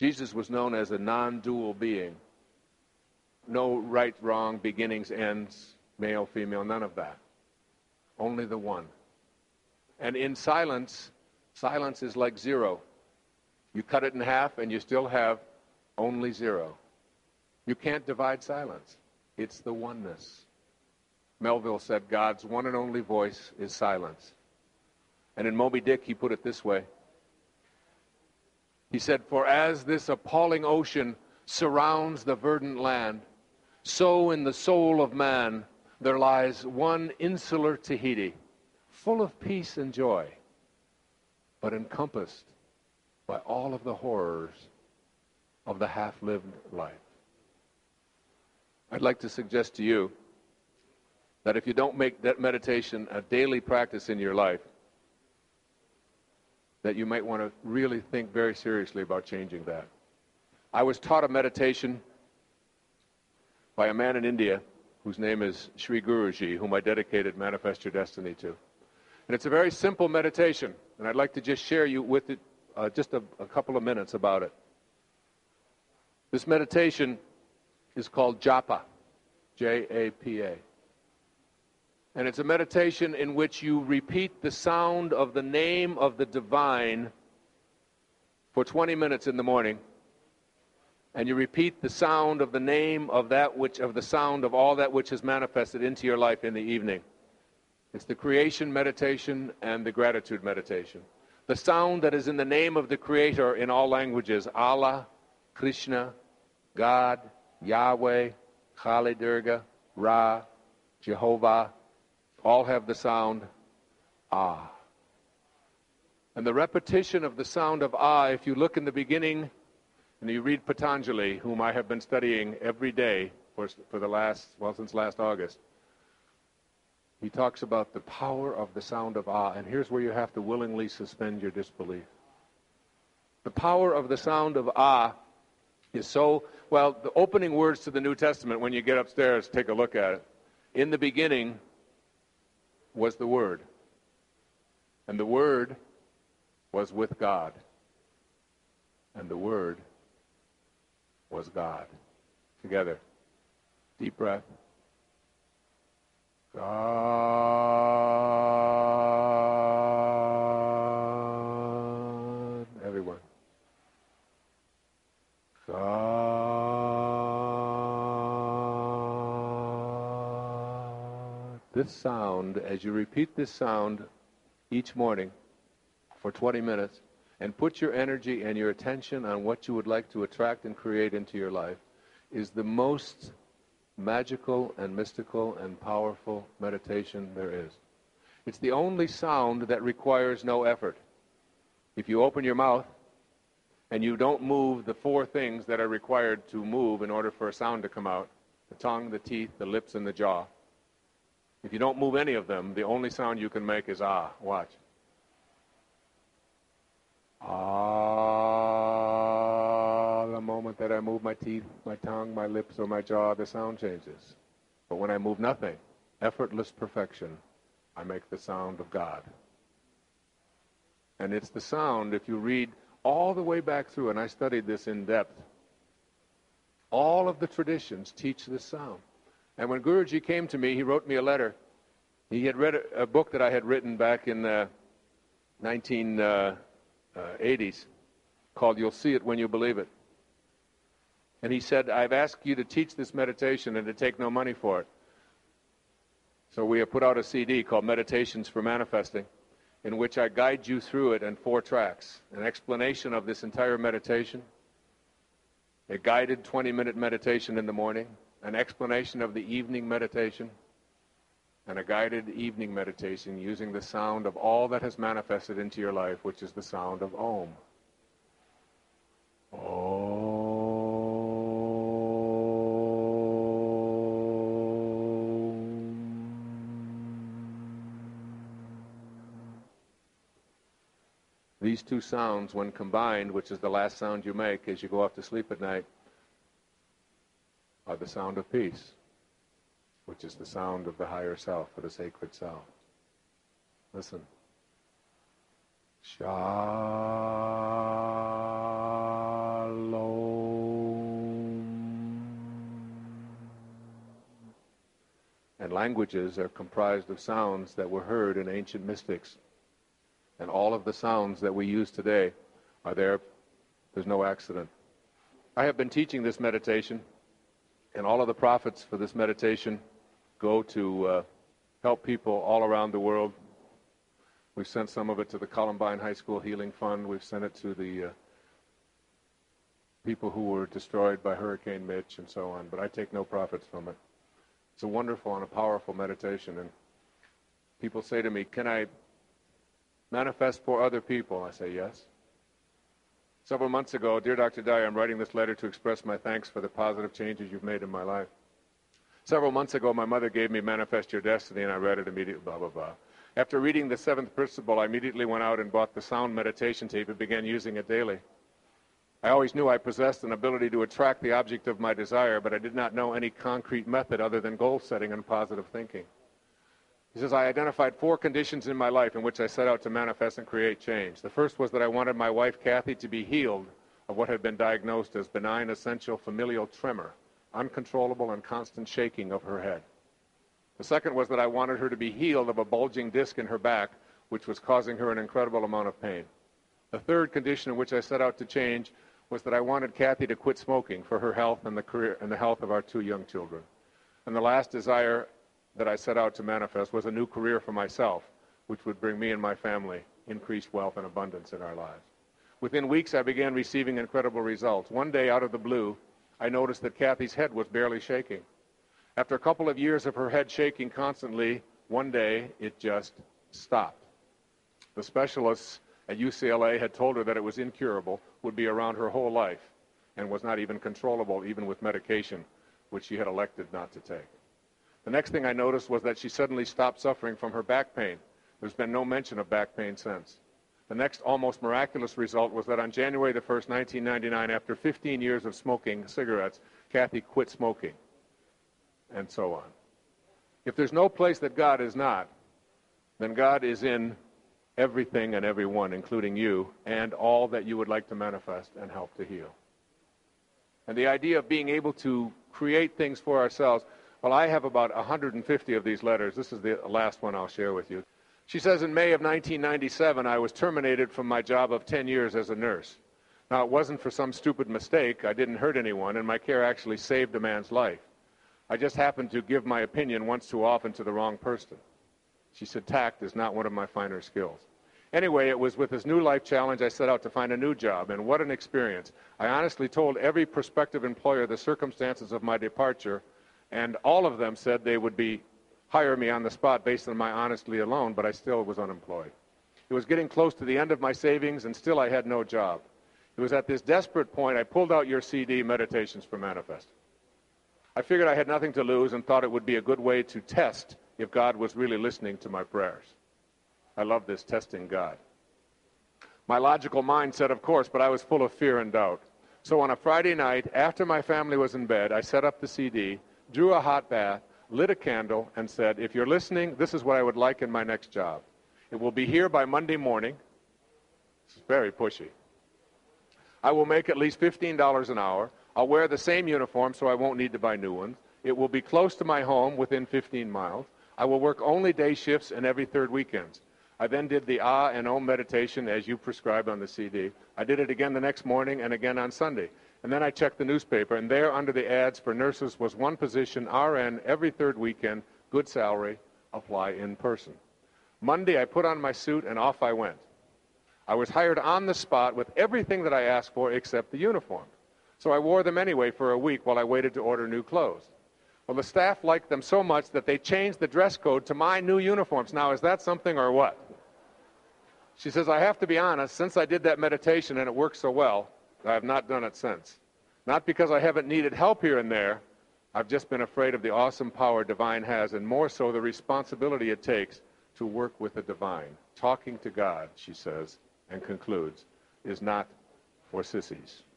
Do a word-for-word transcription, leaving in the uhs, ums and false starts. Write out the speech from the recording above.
Jesus was known as a non-dual being. No right, wrong, beginnings, ends, male, female, none of that. Only the one. And in silence, silence is like zero. You cut it in half and you still have only zero. You can't divide silence. It's the oneness. Melville said God's one and only voice is silence. And in Moby Dick, he put it this way. He said, "For as this appalling ocean surrounds the verdant land, so in the soul of man there lies one insular Tahiti, full of peace and joy, but encompassed by all of the horrors of the half-lived life." I'd like to suggest to you that if you don't make that meditation a daily practice in your life, that you might want to really think very seriously about changing that. I was taught a meditation by a man in India whose name is Sri Guruji, whom I dedicated Manifest Your Destiny to. And it's a very simple meditation, and I'd like to just share you with it uh, just a, a couple of minutes about it. This meditation is called Japa, J A P A. And it's a meditation in which you repeat the sound of the name of the divine for twenty minutes in the morning, and you repeat the sound of the name of that which, of the sound of all that which is manifested into your life in the evening. It's the creation meditation and the gratitude meditation. The sound that is in the name of the Creator in all languages, Allah, Krishna, God, Yahweh, Kali Durga, Ra, Jehovah, all have the sound Ah. And the repetition of the sound of Ah, if you look in the beginning and you read Patanjali, whom I have been studying every day for, for the last, well, since last August, he talks about the power of the sound of Ah, and here's where you have to willingly suspend your disbelief. The power of the sound of Ah is so, well, the opening words to the New Testament, when you get upstairs, take a look at it. In the beginning was the Word, and the Word was with God, and the Word was God. Together. Deep breath. God. Everyone. God. This sound, as you repeat this sound each morning for twenty minutes, and put your energy and your attention on what you would like to attract and create into your life, is the most magical and mystical and powerful meditation there is. It's the only sound that requires no effort. If you open your mouth and you don't move the four things that are required to move in order for a sound to come out, the tongue, the teeth, the lips, and the jaw, if you don't move any of them, the only sound you can make is ah. Watch. Ah, the moment that I move my teeth, my tongue, my lips, or my jaw, the sound changes. But when I move nothing, effortless perfection, I make the sound of God. And it's the sound, if you read all the way back through, and I studied this in depth, all of the traditions teach this sound. And when Guruji came to me, he wrote me a letter. He had read a, a book that I had written back in the nineteen eighties called You'll See It When You Believe It. And he said, I've asked you to teach this meditation and to take no money for it. So we have put out a C D called Meditations for Manifesting, in which I guide you through it in four tracks. An explanation of this entire meditation, a guided twenty-minute meditation in the morning, an explanation of the evening meditation, and a guided evening meditation using the sound of all that has manifested into your life, which is the sound of Om. Om. These two sounds, when combined, which is the last sound you make as you go off to sleep at night, are the sound of peace, which is the sound of the higher self, or the sacred self. Listen. Shalom. And languages are comprised of sounds that were heard in ancient mystics. And all of the sounds that we use today are there. There's no accident. I have been teaching this meditation, and all of the profits for this meditation go to uh, help people all around the world. We've sent some of it to the Columbine High School Healing Fund. We've sent it to the uh, people who were destroyed by Hurricane Mitch and so on, but I take no profits from it. It's a wonderful and a powerful meditation, and people say to me, can I manifest for other people? I say yes. Several months ago, dear Doctor Dyer, I'm writing this letter to express my thanks for the positive changes you've made in my life. Several months ago, my mother gave me Manifest Your Destiny, and I read it immediately, blah, blah, blah. After reading the seventh principle, I immediately went out and bought the sound meditation tape and began using it daily. I always knew I possessed an ability to attract the object of my desire, but I did not know any concrete method other than goal setting and positive thinking. He says, I identified four conditions in my life in which I set out to manifest and create change. The first was that I wanted my wife, Kathy, to be healed of what had been diagnosed as benign essential familial tremor, uncontrollable and constant shaking of her head. The second was that I wanted her to be healed of a bulging disc in her back, which was causing her an incredible amount of pain. The third condition in which I set out to change was that I wanted Kathy to quit smoking for her health and the career and the health of our two young children. And the last desire that I set out to manifest was a new career for myself, which would bring me and my family increased wealth and abundance in our lives. Within weeks, I began receiving incredible results. One day, out of the blue, I noticed that Kathy's head was barely shaking. After a couple of years of her head shaking constantly, one day, it just stopped. The specialists at U C L A had told her that it was incurable, would be around her whole life, and was not even controllable, even with medication, which she had elected not to take. The next thing I noticed was that she suddenly stopped suffering from her back pain. There's been no mention of back pain since. The next almost miraculous result was that on January the first, nineteen ninety-nine, after fifteen years of smoking cigarettes, Kathy quit smoking, and so on. If there's no place that God is not, then God is in everything and everyone, including you, and all that you would like to manifest and help to heal. And the idea of being able to create things for ourselves, well, I have about one hundred fifty of these letters. This is the last one I'll share with you. She says, in May of nineteen ninety-seven, I was terminated from my job of ten years as a nurse. Now, it wasn't for some stupid mistake. I didn't hurt anyone, and my care actually saved a man's life. I just happened to give my opinion once too often to the wrong person. She said, tact is not one of my finer skills. Anyway, it was with this new life challenge I set out to find a new job, and what an experience. I honestly told every prospective employer the circumstances of my departure, and all of them said they would be hire me on the spot based on my honesty alone, but I still was unemployed. It was getting close to the end of my savings, and still I had no job. It was at this desperate point I pulled out your C D, Meditations for Manifesting. I figured I had nothing to lose and thought it would be a good way to test if God was really listening to my prayers. I love this, testing God. My logical mind said, of course, but I was full of fear and doubt. So on a Friday night, after my family was in bed, I set up the C D, drew a hot bath, lit a candle, and said, if you're listening, this is what I would like in my next job. It will be here by Monday morning. It's very pushy. I will make at least fifteen dollars an hour. I'll wear the same uniform so I won't need to buy new ones. It will be close to my home, within fifteen miles. I will work only day shifts and every third weekends. I then did the Ah and Om meditation as you prescribed on the C D. I did it again the next morning and again on Sunday. And then I checked the newspaper, and there under the ads for nurses was one position, R N, every third weekend, good salary, apply in person. Monday, I put on my suit, and off I went. I was hired on the spot with everything that I asked for except the uniform. So I wore them anyway for a week while I waited to order new clothes. Well, the staff liked them so much that they changed the dress code to my new uniforms. Now, is that something or what? She says, I have to be honest, since I did that meditation and it worked so well, I have not done it since. Not because I haven't needed help here and there. I've just been afraid of the awesome power divine has, and more so the responsibility it takes to work with the divine. Talking to God, she says, and concludes, is not for sissies.